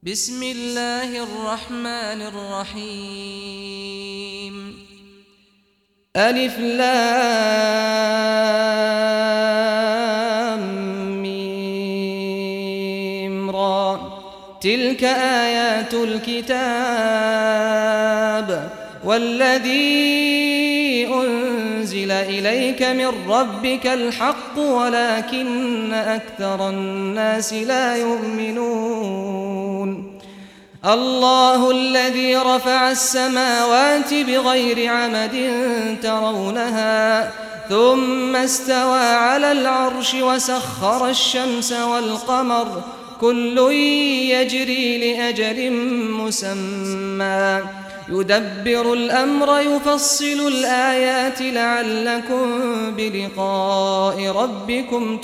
بسم الله الرحمن الرحيم ألف لام ميم را تلك آيات الكتاب والذي أنزل إليك من ربك الحق ولكن أكثر الناس لا يؤمنون الله الذي رفع السماوات بغير عمد ترونها ثم استوى على العرش وسخر الشمس والقمر كل يجري لأجل مسمى يدبر الأمر يفصل الآيات لعلكم بلقاء ربكم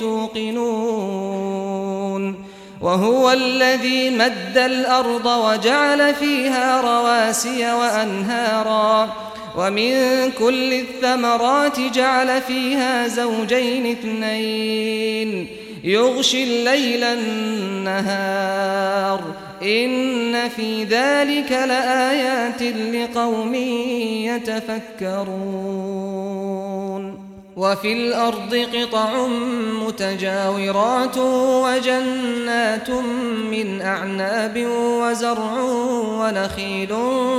توقنون وهو الذي مد الأرض وجعل فيها رواسي وأنهارا ومن كل الثمرات جعل فيها زوجين اثنين يغشي الليل النهار إن في ذلك لآيات لقوم يتفكرون وفي الأرض قطع متجاورات وجنات من أعناب وزرع ونخيل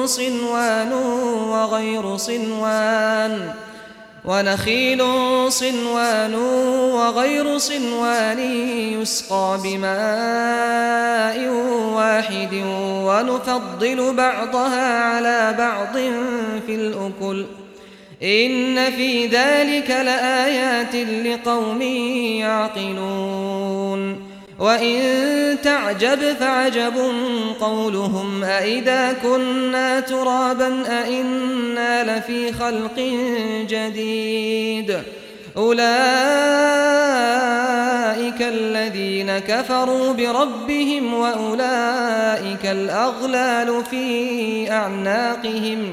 صنوان وغير صنوان يسقى بماء واحد ونفضل بعضها على بعض في الأكل إن في ذلك لآيات لقوم يعقلون وإن تعجب فعجب قولهم أإذا كنا ترابا أإنا لفي خلق جديد أولئك الذين كفروا بربهم وأولئك الأغلال في أعناقهم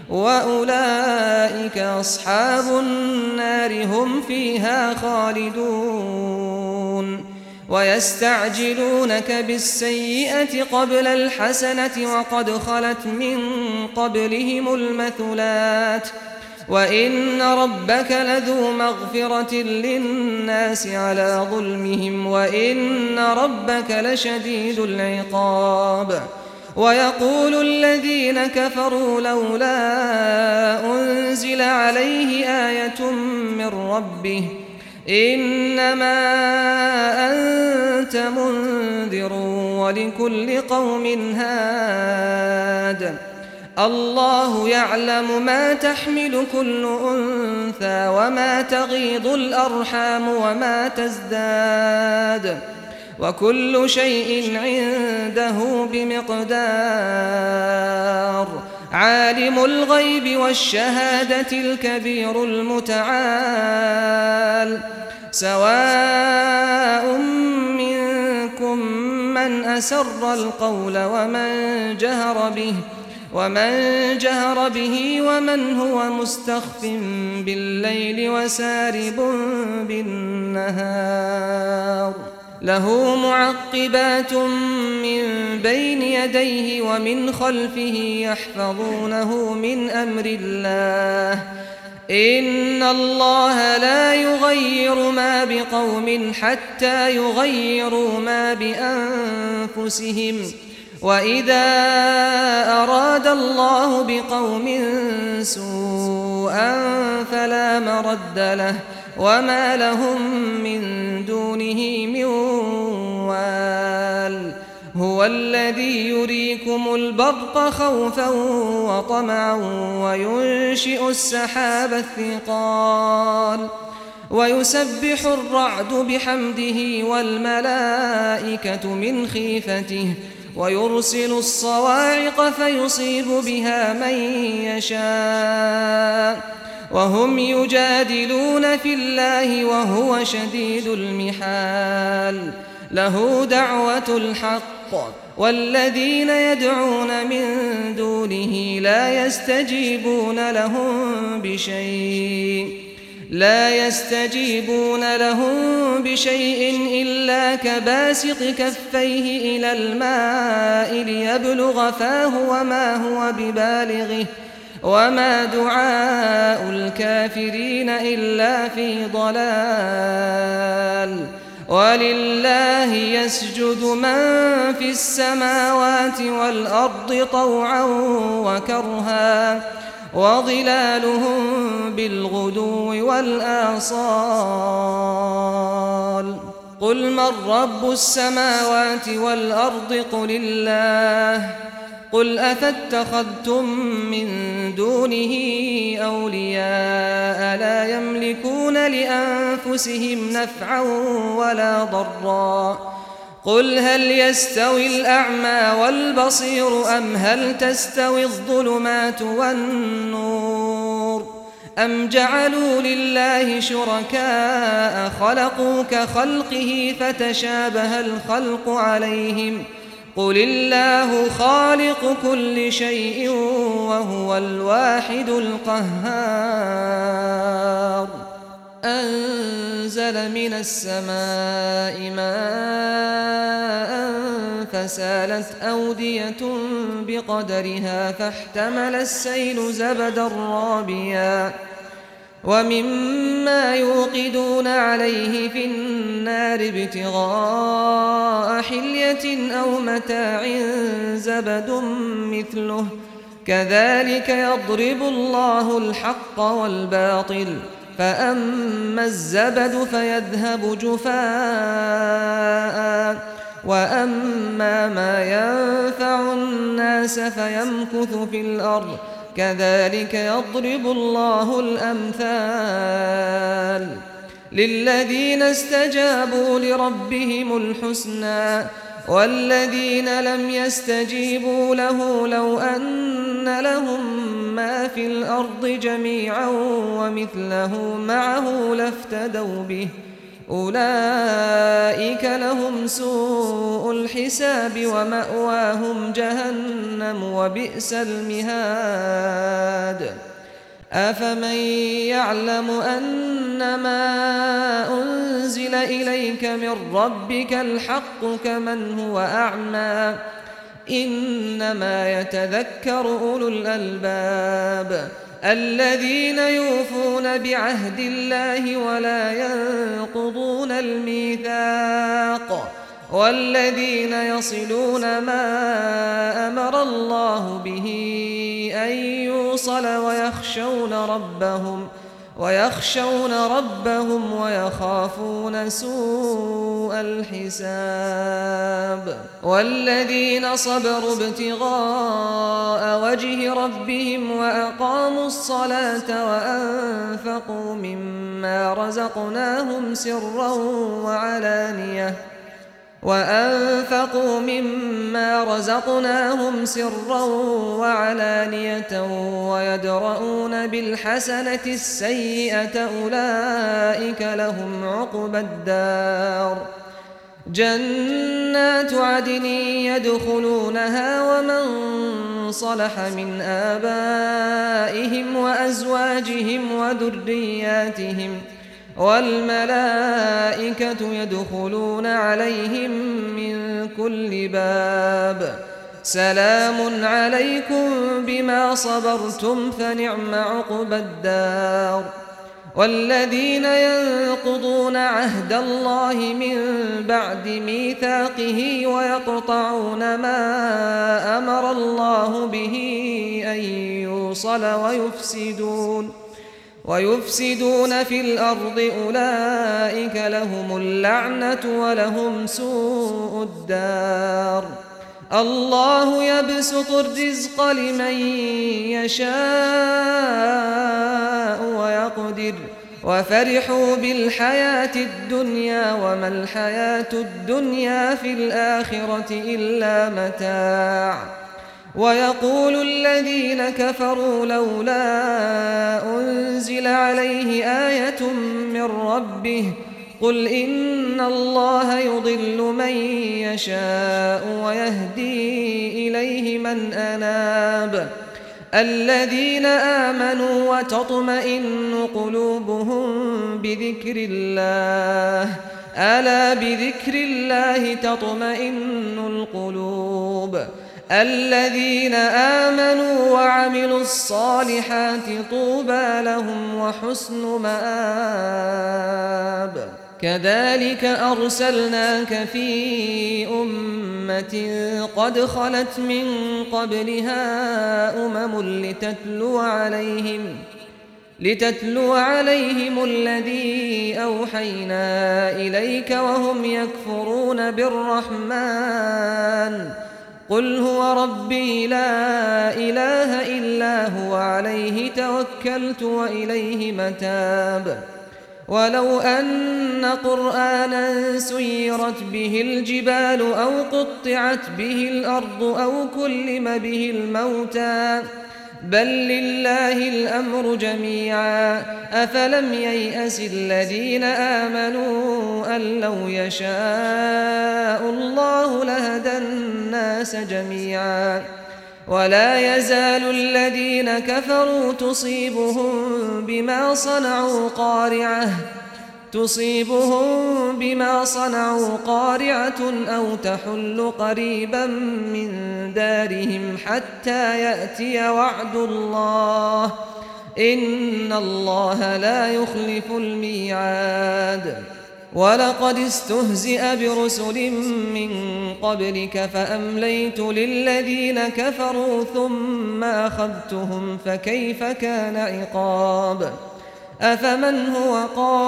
وأولئك أصحاب النار هم فيها خالدون ويستعجلونك بالسيئة قبل الحسنة وقد خلت من قبلهم المثلات وإن ربك لذو مغفرة للناس على ظلمهم وإن ربك لشديد العقاب ويقول الذين كفروا لولا أنزل عليه آية من ربه إنما أنت منذر ولكل قوم هاد الله يعلم ما تحمل كل أنثى وما تغيض الأرحام وما تزداد وكل شيء عنده بمقدار عالم الغيب والشهادة الكبير المتعال سواء منكم من أسر القول ومن جهر به ومن هو مستخف بالليل وسارب بالنهار له معقبات من بين يديه ومن خلفه يحفظونه من أمر الله إن الله لا يغير ما بقوم حتى يغيروا ما بأنفسهم وإذا أراد الله بقوم سوءا فلا مرد له وما لهم من دونه من وال هو الذي يريكم البرق خوفا وطمعا وينشئ السحاب الثقال ويسبح الرعد بحمده والملائكة من خيفته ويرسل الصواعق فيصيب بها من يشاء وهم يجادلون في الله وهو شديد المحال له دعوة الحق والذين يدعون من دونه لا يستجيبون لهم بشيء لا يستجيبون لهم بشيء إلا كباسط كفيه إلى الماء ليبلغ فاه وما هو ببالغه وما دعاء الكافرين إلا في ضلال ولله يسجد من في السماوات والأرض طوعا وكرها وظلالهم بالغدو والآصال قل من رب السماوات والأرض قل الله قل أفاتخذتم من دونه أولياء لا يملكون لأنفسهم نفعا ولا ضرا قل هل يستوي الأعمى والبصير أم هل تستوي الظلمات والنور أم جعلوا لله شركاء خلقوا كخلقه فتشابه الخلق عليهم قل الله خالق كل شيء وهو الواحد القهار أنزل من السماء ماء فسالت أودية بقدرها فاحتمل السيل زبدا رابيا ومما يوقدون عليه في النار ابتغاء حلية أو متاع زبد مثله كذلك يضرب الله الحق والباطل فأما الزبد فيذهب جفاء وأما ما ينفع الناس فيمكث في الأرض كذلك يضرب الله الأمثال للذين استجابوا لربهم الحسنى والذين لم يستجيبوا له لو أن لهم ما في الأرض جميعا ومثله معه لافتدوا به أولئك لهم سوء الحساب ومأواهم جهنم وبئس المهاد أفمن يعلم أنما أنزل إليك من ربك الحق كمن هو أعمى إنما يتذكر أولو الألباب الذين يوفون بعهد الله ولا ينقضون الميثاق والذين يصلون ما أمر الله به أن يوصل ويخشون ربهم ويخافون سوء الحساب والذين صبروا ابتغاء وجه ربهم وأقاموا الصلاة وأنفقوا مما رزقناهم سرا وعلانية ويدرؤون بالحسنة السيئة أولئك لهم عقبى الدار جنات عدن يدخلونها ومن صلح من آبائهم وأزواجهم وذرياتهم والملائكة يدخلون عليهم من كل باب سلام عليكم بما صبرتم فنعم عقبى الدار والذين ينقضون عهد الله من بعد ميثاقه ويقطعون ما أمر الله به أن يوصل ويفسدون في الأرض أولئك لهم اللعنة ولهم سوء الدار الله يبسط الرزق لمن يشاء ويقدر وفرحوا بالحياة الدنيا وما الحياة الدنيا في الآخرة إلا متاع ويقول الذين كفروا لولا أنزل عليه آية من ربه قل إن الله يضل من يشاء ويهدي إليه من أناب الذين آمنوا وتطمئن قلوبهم بذكر الله ألا بذكر الله تطمئن القلوب الذين آمنوا وعملوا الصالحات طوبى لهم وحسن مآب كذلك أرسلناك في أمة قد خلت من قبلها لتتلو عليهم الذي أوحينا إليك وهم يكفرون بالرحمن قل هو ربي لا إله إلا هو عليه توكلت وإليه متاب ولو أن قرآنا سيرت به الجبال أو قطعت به الأرض أو كلم به الموتى بل لله الأمر جميعا أفلم ييأس الذين آمنوا أن لو يشاء الله لهدى الناس جميعا ولا يزال الذين كفروا تصيبهم بما صنعوا قارعة أو تحل قريبا من دارهم حتى يأتي وعد الله إن الله لا يخلف الميعاد ولقد استهزئ برسل من قبلك فأمليت للذين كفروا ثم أخذتهم فكيف كان عقاب أفمن هو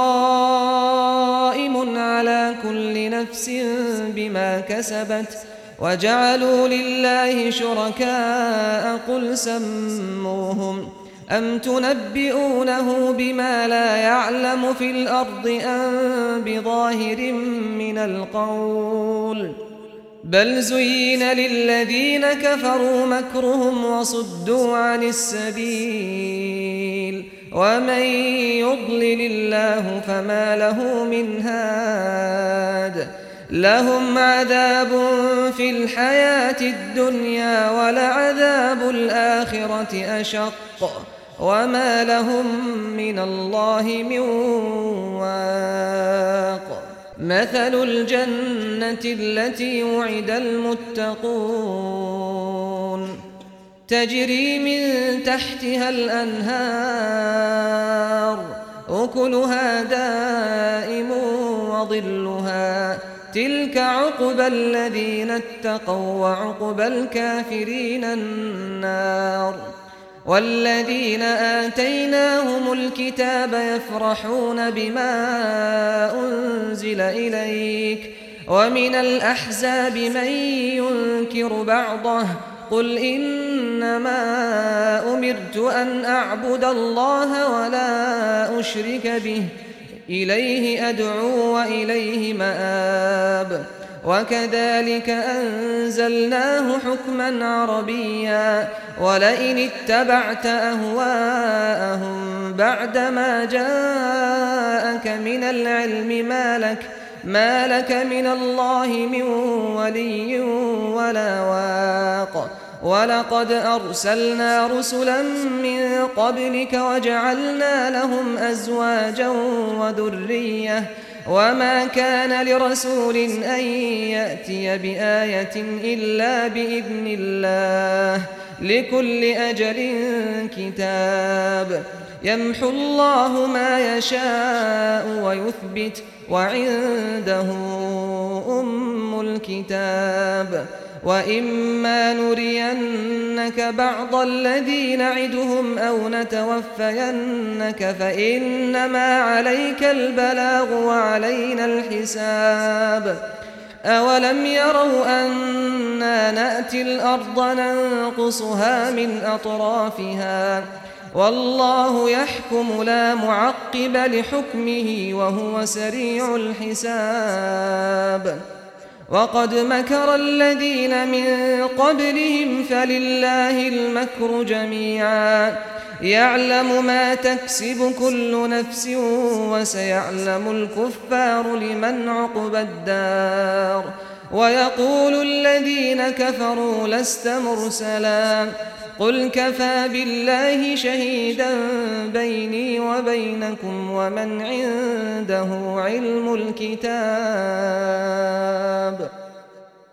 قائم على كل نفس بما كسبت وجعلوا لله شركاء قل سموهم أم تنبئونه بما لا يعلم في الأرض أم بظاهر من القول بل زين للذين كفروا مكرهم وصدوا عن السبيل ومن يضلل الله فما له من هاد لهم عذاب في الحياة الدنيا ولعذاب الآخرة أشق وما لهم من الله من واق مثل الجنة التي وعد المتقون تجري من تحتها الأنهار أكلها دائم وظلها تلك عقبى الذين اتقوا وعقبى الكافرين النار والذين آتيناهم الكتاب يفرحون بما أنزل إليك ومن الأحزاب من ينكر بعضه قل إنما أمرت أن أعبد الله ولا أشرك به إليه أدعو وإليه مآب وكذلك أنزلناه حكما عربيا ولئن اتبعت أهواءهم بعدما جاءك من العلم ما لك من الله من ولي ولا واق ولقد أرسلنا رسلا من قبلك وجعلنا لهم أزواجا وذرية وما كان لرسول أن يأتي بآية إلا بإذن الله لكل أجل كتاب يمحو الله ما يشاء ويثبت وعنده أم الكتاب وإما نرينك بعض الذي نعدهم أو نتوفينك فإنما عليك البلاغ وعلينا الحساب أولم يروا أنا نأتي الأرض ننقصها من أطرافها والله يحكم لا معقب لحكمه وهو سريع الحساب وقد مكر الذين من قبلهم فلله المكر جميعا يعلم ما تكسب كل نفس وسيعلم الكفار لمن عقبى الدار ويقول الذين كفروا لست مرسلا قل كفى بالله شهيدا بيني وبينكم ومن عنده علم الكتاب